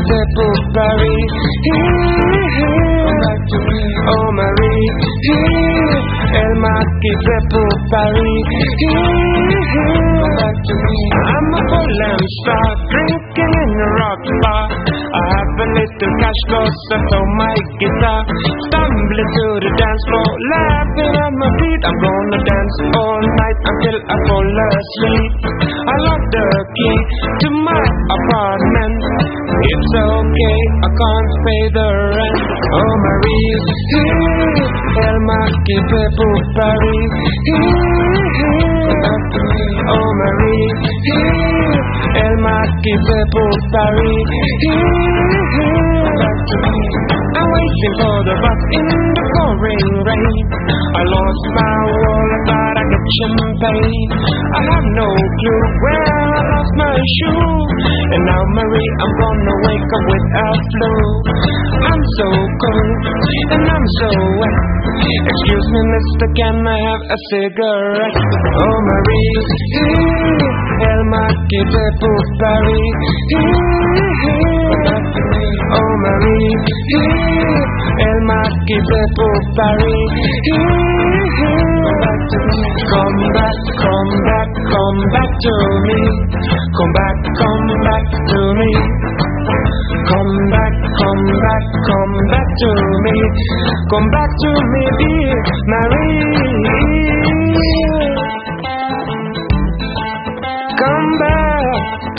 quittait pour Paris. Oh Marie, elle m'a quitté pour Paris. I'm a full-time star, drinking in a rock bar. I have a little cash cause I sold my guitar. Stumbling to the dance floor, laughing on my feet. I'm gonna dance all night until I fall asleep. I locked the key to my apartment. It's okay, I can't pay the rent. Oh Marie, elle m'a quitté pour Paris. Oh Marie, elle m'a quitté pour Paris. I'm waiting for the bus in the pouring rain. I lost my wallet but I got champagne. I have no clue where I lost my shoe. And now Marie, I'm gonna wake up with a flu. I'm so cold and I'm so wet. Excuse me mister, can I have a cigarette? Oh Marie, elle m'a quitté pour Paris. Oh Marie, elle m'a quitté pour Paris. Come back, come back, come back to me. Come back, come back to me. Come back, come back, come back to me. Come back to me, dear Marie. Come back.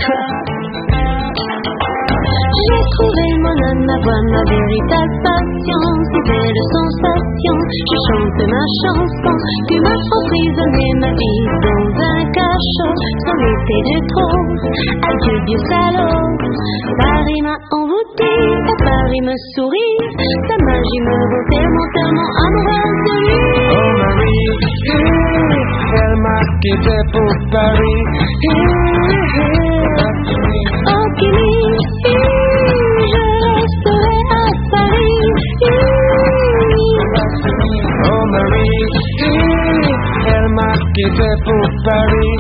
J'ai trouvé mon âme à voir ma véritable passion, ces belles sensations. Je chante ma chanson qui m'a emprisonné ma vie dans un cachot. C'en était de trop, adieu vieux salaud. Paris m'a envoûté, Paris me sourit. Sa magie me vaut tellement amoureuse de lui. Oh Marie, elle m'a quitté pour Paris. Oh Kimi, je resterai à Paris. Oh Marie, elle m'a quitté pour Paris.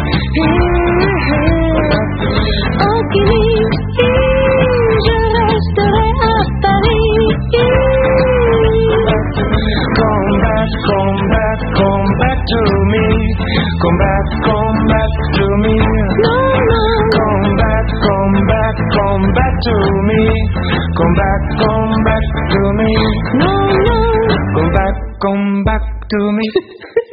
Oh Kimi, je resterai à Paris. Come back, come back, come back to me. Come back, come back to me. No, no. Come back, come back, come back to me. Come back, come back to me. No, no. Come back to me.